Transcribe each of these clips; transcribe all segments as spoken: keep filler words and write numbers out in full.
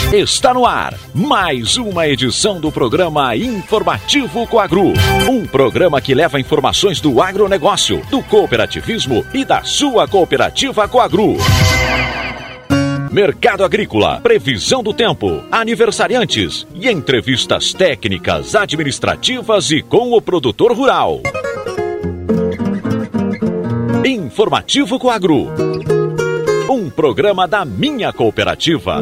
Está no ar mais uma edição do programa Informativo Coagru. Um programa que leva informações do agronegócio, do cooperativismo e da sua cooperativa Coagru. Mercado agrícola, previsão do tempo, aniversariantes e entrevistas técnicas, administrativas e com o produtor rural. Informativo Coagru. Um programa da minha cooperativa.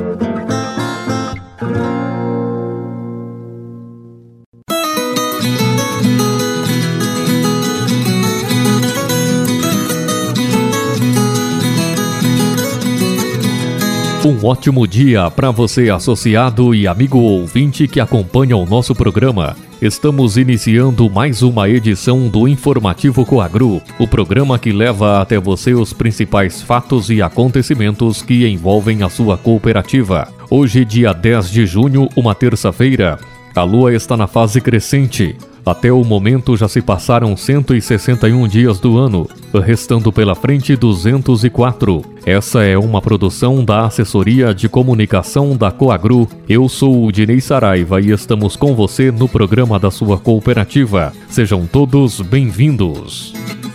Um ótimo dia para você, associado e amigo ouvinte que acompanha o nosso programa. Estamos iniciando mais uma edição do Informativo Coagru, o programa que leva até você os principais fatos e acontecimentos que envolvem a sua cooperativa. Hoje, dia dez de junho, uma terça-feira, a lua está na fase crescente. Até o momento já se passaram cento e sessenta e um dias do ano, restando pela frente duzentos e quatro. Essa é uma produção da Assessoria de Comunicação da Coagru. Eu sou o Dinei Saraiva e estamos com você no programa da sua cooperativa. Sejam todos bem-vindos.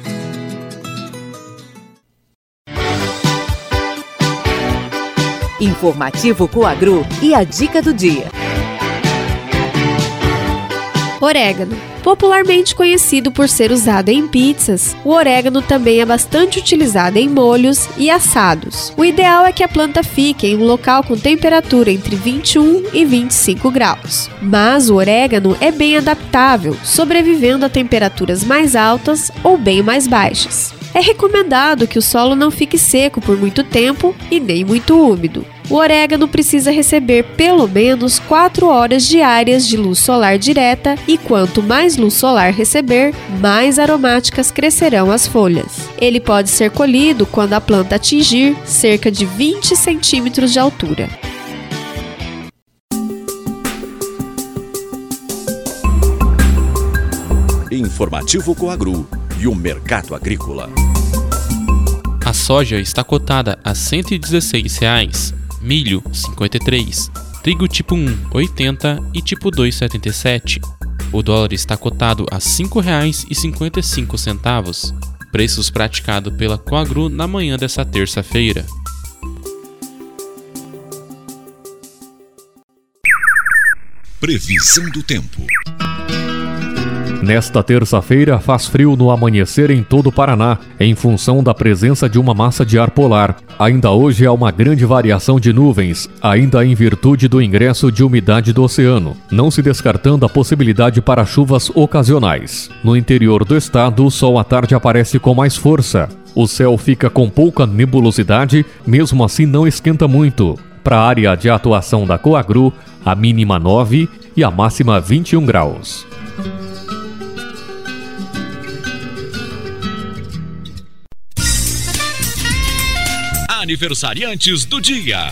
Informativo Coagru e a dica do dia. Orégano. Popularmente conhecido por ser usado em pizzas, o orégano também é bastante utilizado em molhos e assados. O ideal é que a planta fique em um local com temperatura entre vinte e um e vinte e cinco graus. Mas o orégano é bem adaptável, sobrevivendo a temperaturas mais altas ou bem mais baixas. É recomendado que o solo não fique seco por muito tempo e nem muito úmido. O orégano precisa receber pelo menos quatro horas diárias de luz solar direta e quanto mais luz solar receber, mais aromáticas crescerão as folhas. Ele pode ser colhido quando a planta atingir cerca de vinte centímetros de altura. Informativo Coagru e o mercado agrícola. A soja está cotada a cento e dezesseis reais. Milho, cinquenta e três, trigo tipo um, oitenta e tipo dois, setenta e sete. O dólar está cotado a cinco reais e cinquenta e cinco centavos. Preços praticados pela Coagru na manhã dessa terça-feira. Previsão do tempo. Nesta terça-feira faz frio no amanhecer em todo o Paraná, em função da presença de uma massa de ar polar. Ainda hoje há uma grande variação de nuvens, ainda em virtude do ingresso de umidade do oceano, não se descartando a possibilidade para chuvas ocasionais. No interior do estado, o sol à tarde aparece com mais força. O céu fica com pouca nebulosidade, mesmo assim não esquenta muito. Para a área de atuação da Coagru, a mínima nove e a máxima vinte e um graus. Aniversariantes do dia.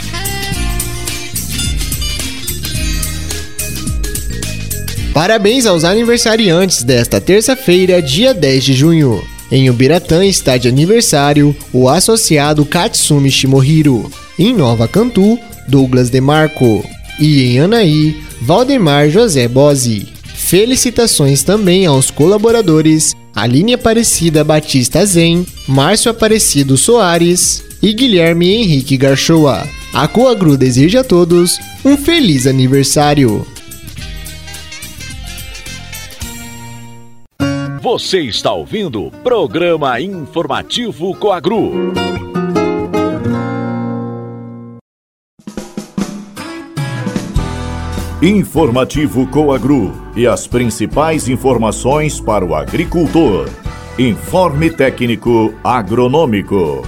Parabéns aos aniversariantes desta terça-feira, dia dez de junho. Em Ubiratã está de aniversário o associado Katsumi Shimohiro. Em Nova Cantu, Douglas Demarco. E em Anaí, Valdemar José Bozzi. Felicitações também aos colaboradores Aline Aparecida Batista Zen, Márcio Aparecido Soares e Guilherme Henrique Garchoa. A Coagru deseja a todos um feliz aniversário. Você está ouvindo o programa Informativo Coagru. Informativo Coagru e as principais informações para o agricultor. Informe técnico agronômico.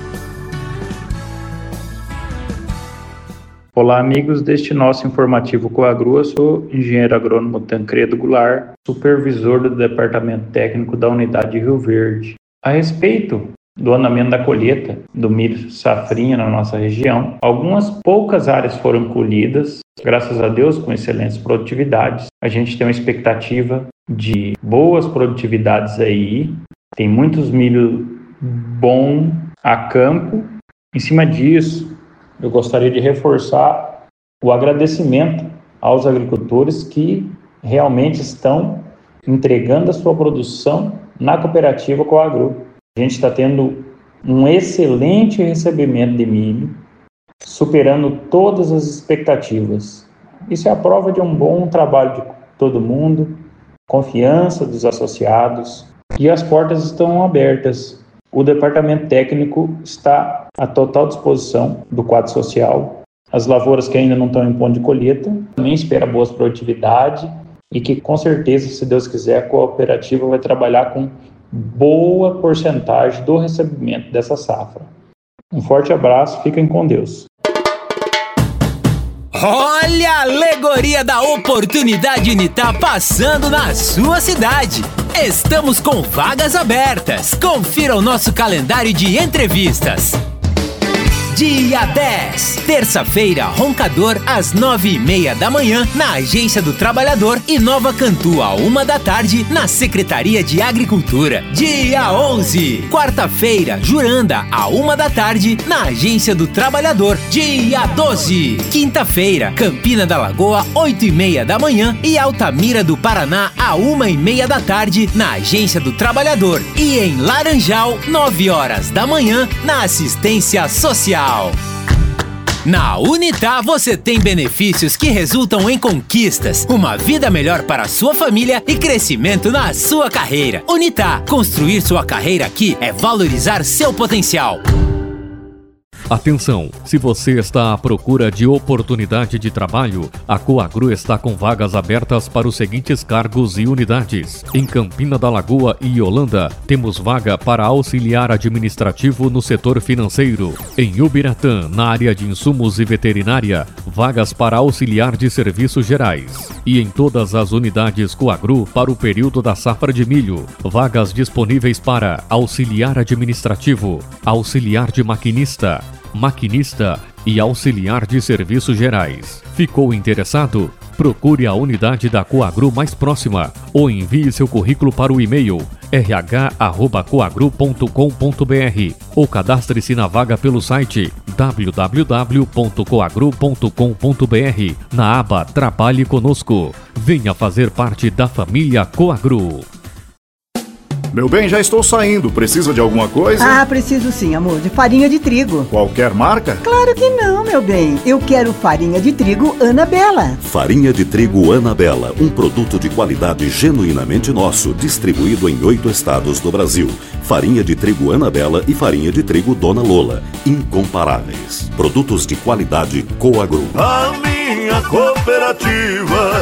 Olá, amigos deste nosso Informativo Coagru. Eu sou engenheiro agrônomo Tancredo Goulart, supervisor do Departamento Técnico da Unidade Rio Verde. A respeito do andamento da colheita do milho safrinha na nossa região, algumas poucas áreas foram colhidas, graças a Deus, com excelentes produtividades. A gente tem uma expectativa de boas produtividades aí, tem muitos milho bom a campo. Em cima disso, eu gostaria de reforçar o agradecimento aos agricultores que realmente estão entregando a sua produção na cooperativa Coagru. A gente está tendo um excelente recebimento de milho, superando todas as expectativas. Isso é a prova de um bom trabalho de todo mundo, confiança dos associados, e as portas estão abertas. O departamento técnico está à total disposição do quadro social. As lavouras que ainda não estão em ponto de colheita também espera boas produtividade e que, com certeza, se Deus quiser, a cooperativa vai trabalhar com boa porcentagem do recebimento dessa safra. Um forte abraço, fiquem com Deus. Olha a alegoria da oportunidade Unitar passando na sua cidade. Estamos com vagas abertas. Confira o nosso calendário de entrevistas. Dia dez, terça-feira, Roncador, às nove e meia da manhã, na Agência do Trabalhador, e Nova Cantu, à uma da tarde, na Secretaria de Agricultura. Dia onze, quarta-feira, Juranda, à uma da tarde, na Agência do Trabalhador. Dia doze, quinta-feira, Campina da Lagoa, oito e meia da manhã, e Altamira do Paraná, à uma e meia da tarde, na Agência do Trabalhador. E em Laranjal, nove horas da manhã, na Assistência Social. Na Unitar você tem benefícios que resultam em conquistas, uma vida melhor para a sua família e crescimento na sua carreira. Unitar, construir sua carreira aqui é valorizar seu potencial. Atenção! Se você está à procura de oportunidade de trabalho, a Coagru está com vagas abertas para os seguintes cargos e unidades. Em Campina da Lagoa e Holanda, temos vaga para auxiliar administrativo no setor financeiro. Em Ubiratã, na área de insumos e veterinária, vagas para auxiliar de serviços gerais. E em todas as unidades Coagru, para o período da safra de milho, vagas disponíveis para auxiliar administrativo, auxiliar de maquinista, maquinista e auxiliar de serviços gerais. Ficou interessado? Procure a unidade da Coagru mais próxima ou envie seu currículo para o e-mail r h arroba coagru ponto com ponto b r ou cadastre-se na vaga pelo site w w w ponto coagru ponto com ponto b r na aba Trabalhe Conosco. Venha fazer parte da família Coagru. Meu bem, já estou saindo. Precisa de alguma coisa? Ah, preciso sim, amor. De farinha de trigo. Qualquer marca? Claro que não, meu bem. Eu quero farinha de trigo Anabela. Farinha de trigo Anabela, um produto de qualidade genuinamente nosso, distribuído em oito estados do Brasil. Farinha de trigo Anabela e farinha de trigo Dona Lola, incomparáveis. Produtos de qualidade Coagru. A minha cooperativa.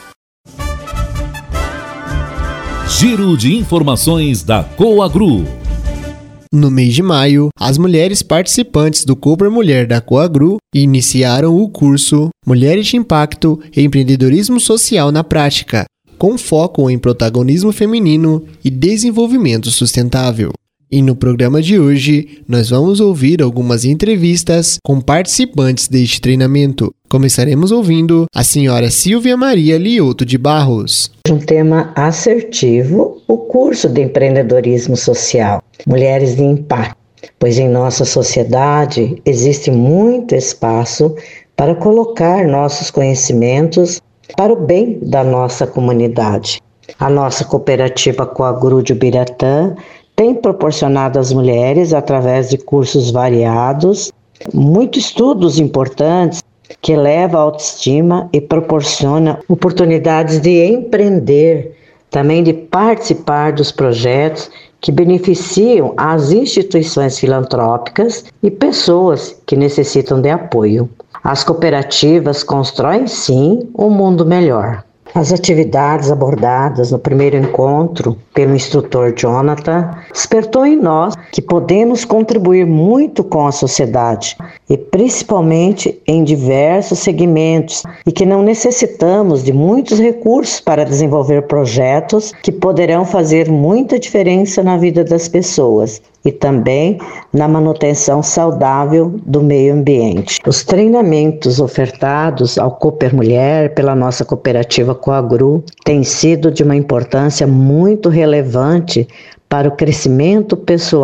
Giro de informações da Coagru. No mês de maio, as mulheres participantes do Cooper Mulher da Coagru iniciaram o curso Mulheres de Impacto e Empreendedorismo Social na Prática, com foco em protagonismo feminino e desenvolvimento sustentável. E no programa de hoje, nós vamos ouvir algumas entrevistas com participantes deste treinamento. Começaremos ouvindo a senhora Silvia Maria Lioto de Barros. Um tema assertivo, o curso de empreendedorismo social, Mulheres de Impacto, pois em nossa sociedade existe muito espaço para colocar nossos conhecimentos para o bem da nossa comunidade. A nossa cooperativa Coagru de Ubiratã tem proporcionado às mulheres, através de cursos variados, muitos estudos importantes que elevam a autoestima e proporciona oportunidades de empreender, também de participar dos projetos que beneficiam as instituições filantrópicas e pessoas que necessitam de apoio. As cooperativas constroem, sim, um mundo melhor. As atividades abordadas no primeiro encontro pelo instrutor Jonathan despertou em nós que podemos contribuir muito com a sociedade e principalmente em diversos segmentos e que não necessitamos de muitos recursos para desenvolver projetos que poderão fazer muita diferença na vida das pessoas e também na manutenção saudável do meio ambiente. Os treinamentos ofertados ao Cooper Mulher pela nossa cooperativa Coagru têm sido de uma importância muito relevante para o crescimento pessoal.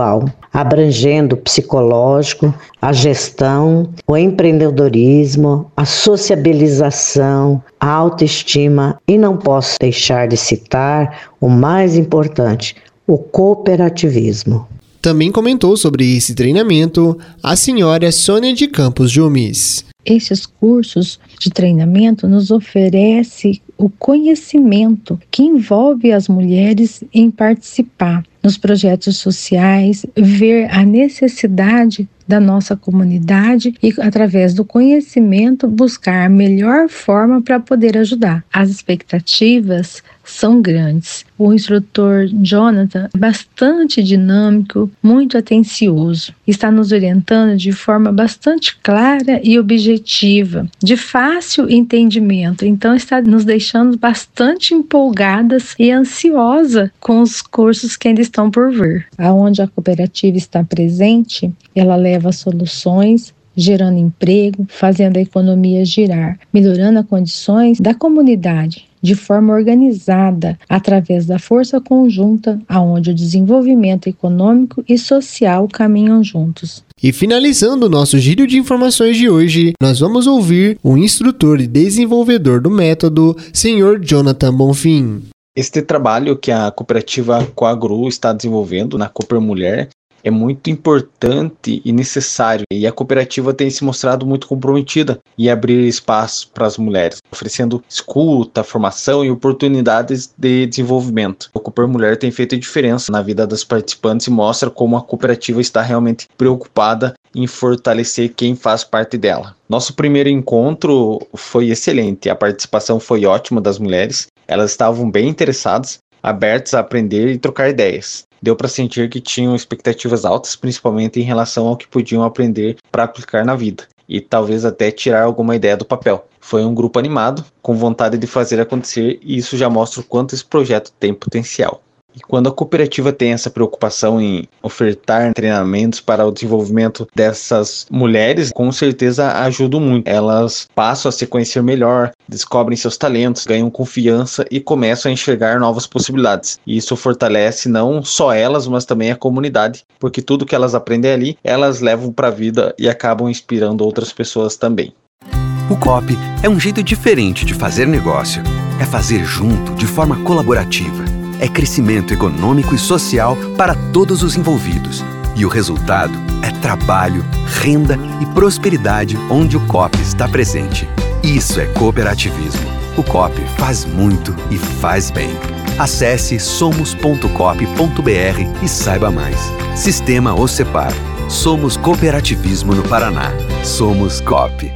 abrangendo o psicológico, a gestão, o empreendedorismo, a sociabilização, a autoestima e não posso deixar de citar o mais importante, o cooperativismo. Também comentou sobre esse treinamento a senhora Sônia de Campos Jumes. Esses cursos de treinamento nos oferecem o conhecimento que envolve as mulheres em participar nos projetos sociais, ver a necessidade da nossa comunidade e, através do conhecimento, buscar a melhor forma para poder ajudar. As expectativas são grandes. O instrutor Jonathan é bastante dinâmico, muito atencioso. Está nos orientando de forma bastante clara e objetiva, de fácil entendimento. Então, está nos deixando bastante empolgadas e ansiosas com os cursos que ainda estão por vir. Aonde a cooperativa está presente, ela leva soluções, gerando emprego, fazendo a economia girar, melhorando as condições da comunidade de forma organizada, através da força conjunta, aonde o desenvolvimento econômico e social caminham juntos. E finalizando o nosso giro de informações de hoje, nós vamos ouvir o instrutor e desenvolvedor do método, senhor Jonathan Bonfim. Este trabalho que a cooperativa Coagru está desenvolvendo na Cooper Mulher é muito importante e necessário, e a cooperativa tem se mostrado muito comprometida em abrir espaço para as mulheres, oferecendo escuta, formação e oportunidades de desenvolvimento. A Cooper Mulher tem feito a diferença na vida das participantes e mostra como a cooperativa está realmente preocupada em fortalecer quem faz parte dela. Nosso primeiro encontro foi excelente, a participação foi ótima das mulheres, elas estavam bem interessadas, abertas a aprender e trocar ideias. Deu para sentir que tinham expectativas altas, principalmente em relação ao que podiam aprender para aplicar na vida, e talvez até tirar alguma ideia do papel. Foi um grupo animado, com vontade de fazer acontecer, e isso já mostra o quanto esse projeto tem potencial. E quando a cooperativa tem essa preocupação em ofertar treinamentos para o desenvolvimento dessas mulheres, com certeza ajudam muito. Elas passam a se conhecer melhor, descobrem seus talentos, ganham confiança e começam a enxergar novas possibilidades. E isso fortalece não só elas, mas também a comunidade, porque tudo que elas aprendem ali, elas levam para a vida e acabam inspirando outras pessoas também. O Coop é um jeito diferente de fazer negócio. É fazer junto, de forma colaborativa. É crescimento econômico e social para todos os envolvidos. E o resultado é trabalho, renda e prosperidade onde o Coop está presente. Isso é cooperativismo. O Coop faz muito e faz bem. Acesse somos ponto coop ponto b r e saiba mais. Sistema OCEPAR. Somos cooperativismo no Paraná. Somos Coop.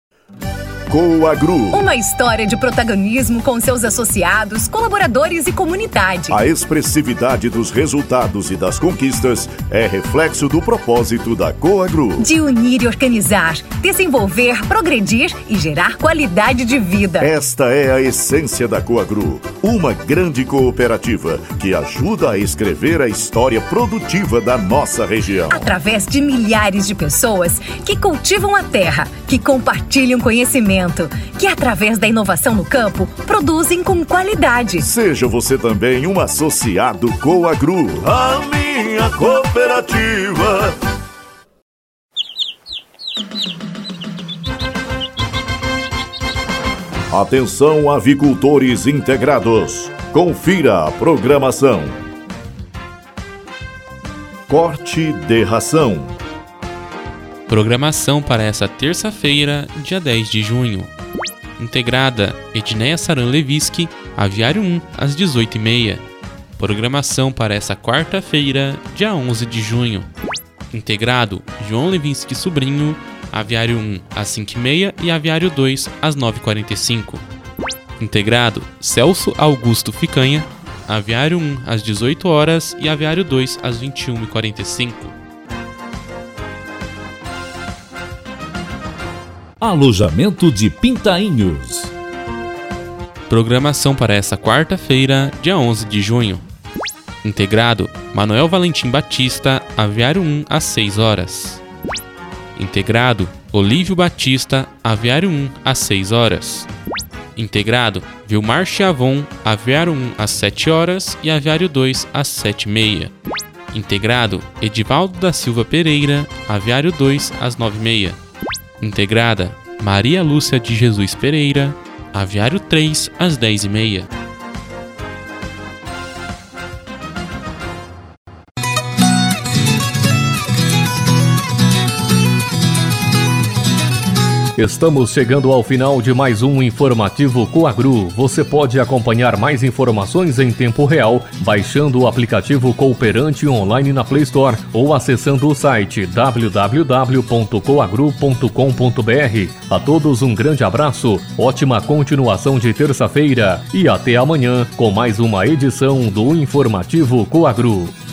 Coagru. Uma história de protagonismo com seus associados, colaboradores e comunidade. A expressividade dos resultados e das conquistas é reflexo do propósito da Coagru. De unir e organizar, desenvolver, progredir e gerar qualidade de vida. Esta é a essência da Coagru, uma grande cooperativa que ajuda a escrever a história produtiva da nossa região. Através de milhares de pessoas que cultivam a terra, que compartilham conhecimento, que através da inovação no campo, produzem com qualidade. Seja você também um associado Coagru. A minha cooperativa. Atenção, avicultores integrados. Confira a programação. Corte de ração. Programação para essa terça-feira, dia dez de junho. Integrada Edneia Saran Leviski, Aviário um, às dezoito e meia. Programação para essa quarta-feira, dia onze de junho. Integrado João Levinsky Sobrinho, Aviário um, às cinco e meia e Aviário dois, às nove e quarenta e cinco. Integrado Celso Augusto Ficanha, Aviário um, às dezoito horas e Aviário dois, às vinte e uma e quarenta e cinco. Alojamento de Pintainhos. Programação para essa quarta-feira, dia onze de junho. Integrado Manuel Valentim Batista, Aviário um, às seis horas. Integrado Olívio Batista, Aviário um, às seis horas. Integrado Vilmar Chiavon, Aviário um, às sete horas e Aviário dois, às sete e meia. Integrado, Edivaldo da Silva Pereira, Aviário dois, às nove e meia. Integrada, Maria Lúcia de Jesus Pereira, Aviário três, às dez e meia. Estamos chegando ao final de mais um Informativo Coagru. Você pode acompanhar mais informações em tempo real baixando o aplicativo Cooperante online na Play Store ou acessando o site w w w ponto coagru ponto com ponto b r. A todos um grande abraço, ótima continuação de terça-feira e até amanhã com mais uma edição do Informativo Coagru.